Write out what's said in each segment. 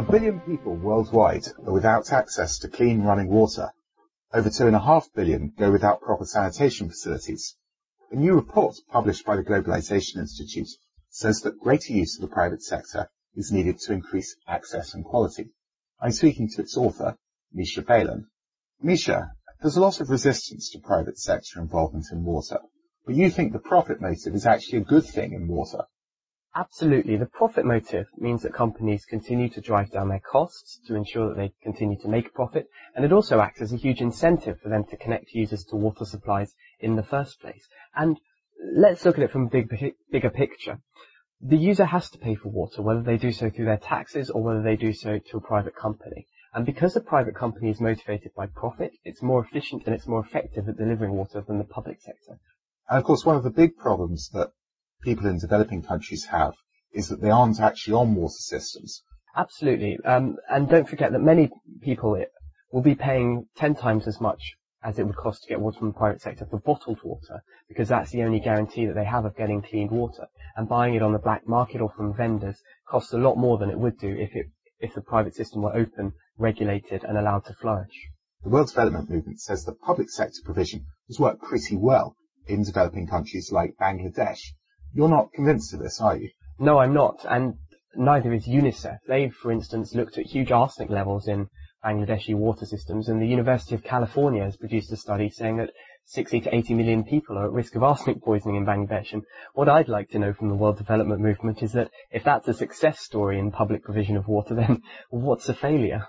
1 billion people worldwide are without access to clean running water. Over 2.5 billion go without proper sanitation facilities. A new report published by the Globalization Institute says that greater use of the private sector is needed to increase access and quality. I'm speaking to its author, Misha Balin. Misha, there's a lot of resistance to private sector involvement in water, but you think the profit motive is actually a good thing in water. Absolutely. The profit motive means that companies continue to drive down their costs to ensure that they continue to make a profit, and it also acts as a huge incentive for them to connect users to water supplies in the first place. And let's look at it from a bigger picture. The user has to pay for water, whether they do so through their taxes or whether they do so to a private company. And because a private company is motivated by profit, it's more efficient and it's more effective at delivering water than the public sector. And of course, one of the big problems that people in developing countries have is that they aren't actually on water systems. Absolutely. And don't forget that many people will be paying 10 times as much as it would cost to get water from the private sector for bottled water, because that's the only guarantee that they have of getting clean water. And buying it on the black market or from vendors costs a lot more than it would do if the private system were open, regulated and allowed to flourish. The World Development Movement says that public sector provision has worked pretty well in developing countries like Bangladesh. You're not convinced of this, are you? No, I'm not, and neither is UNICEF. They've, for instance, looked at huge arsenic levels in Bangladeshi water systems, and the University of California has produced a study saying that 60 to 80 million people are at risk of arsenic poisoning in Bangladesh. And what I'd like to know from the World Development Movement is that if that's a success story in public provision of water, then what's a failure?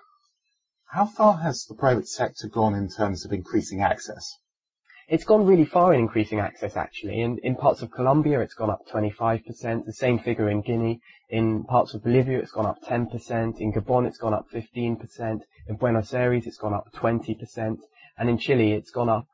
How far has the private sector gone in terms of increasing access? It's gone really far in increasing access, actually. In parts of Colombia, it's gone up 25%. The same figure in Guinea. In parts of Bolivia, it's gone up 10%. In Gabon, it's gone up 15%. In Buenos Aires, it's gone up 20%. And in Chile, it's gone up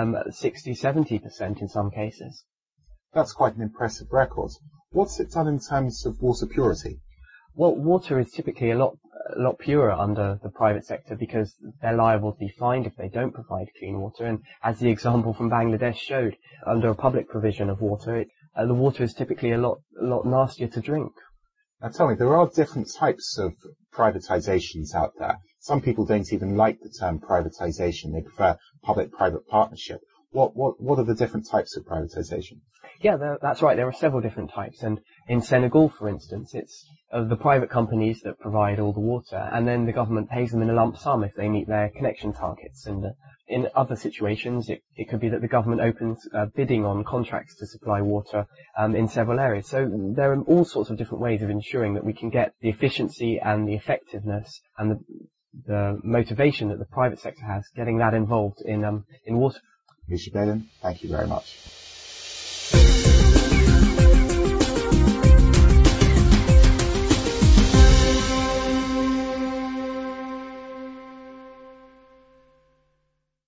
60, 70% in some cases. That's quite an impressive record. What's it done in terms of water purity? Well, water is typically a lot purer under the private sector because they're liable to be fined if they don't provide clean water. And as the example from Bangladesh showed, under a public provision of water, the water is typically a lot nastier to drink. Now tell me, there are different types of privatizations out there. Some people don't even like the term privatization. They prefer public-private partnership. What are the different types of privatization? Yeah, that's right. There are several different types. And in Senegal, for instance, it's the private companies that provide all the water, and then the government pays them in a lump sum if they meet their connection targets. And in other situations, it could be that the government opens bidding on contracts to supply water in several areas. So there are all sorts of different ways of ensuring that we can get the efficiency and the effectiveness and the motivation that the private sector has, getting that involved in water. Misha Balin, thank you very much.